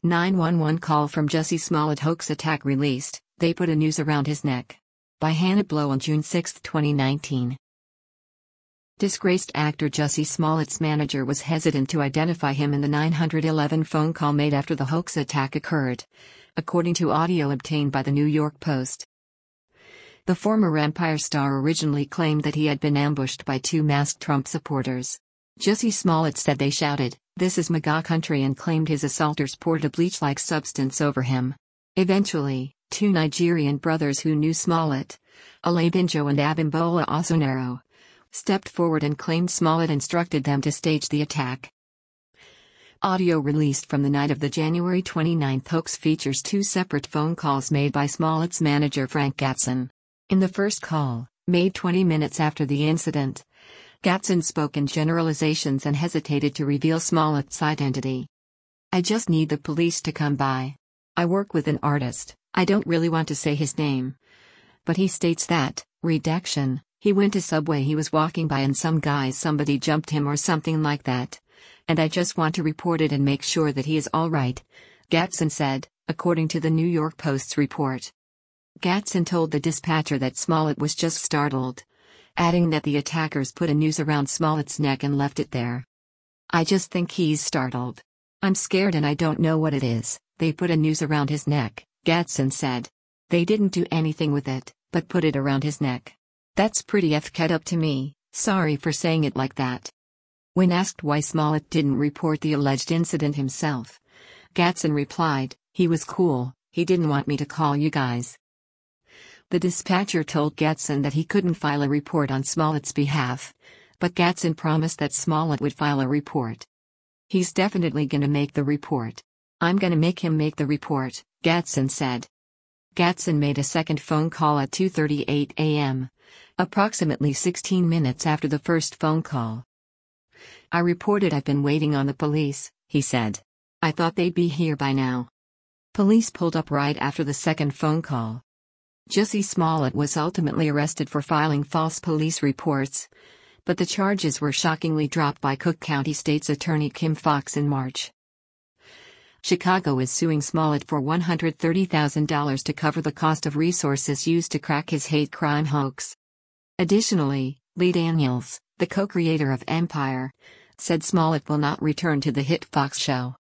911 call from Jussie Smollett hoax attack released, they put a noose around his neck. By Hannah Blow on June 6, 2019. Disgraced actor Jussie Smollett's manager was hesitant to identify him in the 911 phone call made after the hoax attack occurred, according to audio obtained by the New York Post. The former Empire star originally claimed that he had been ambushed by two masked Trump supporters. Jussie Smollett said they shouted, "This is MAGA country," and claimed his assaulters poured a bleach-like substance over him. Eventually, two Nigerian brothers who knew Smollett, Olabinjo and Abimbola Osonero, stepped forward and claimed Smollett instructed them to stage the attack. Audio released from the night of the January 29 hoax features two separate phone calls made by Smollett's manager Frank Gatson. In the first call, made 20 minutes after the incident, Gatson spoke in generalizations and hesitated to reveal Smollett's identity. "I just need the police to come by. I work with an artist, I don't really want to say his name. But he states that, redaction, he went to Subway, he was walking by and somebody jumped him or something like that. And I just want to report it and make sure that he is all right," Gatson said, according to the New York Post's report. Gatson told the dispatcher that Smollett was just startled, adding that the attackers put a noose around Smollett's neck and left it there. "I just think he's startled. I'm scared and I don't know what it is. They put a noose around his neck," Gatson said. "They didn't do anything with it, but put it around his neck. That's pretty effed up to me, sorry for saying it like that." When asked why Smollett didn't report the alleged incident himself, Gatson replied, "He was cool, he didn't want me to call you guys." The dispatcher told Gatson that he couldn't file a report on Smollett's behalf, but Gatson promised that Smollett would file a report. "He's definitely gonna make the report. I'm gonna make him make the report," Gatson said. Gatson made a second phone call at 2:38 a.m., approximately 16 minutes after the first phone call. "I reported I've been waiting on the police," he said. "I thought they'd be here by now." Police pulled up right after the second phone call. Jussie Smollett was ultimately arrested for filing false police reports, but the charges were shockingly dropped by Cook County State's Attorney Kim Foxx in March. Chicago is suing Smollett for $130,000 to cover the cost of resources used to crack his hate crime hoax. Additionally, Lee Daniels, the co-creator of Empire, said Smollett will not return to the hit Fox show.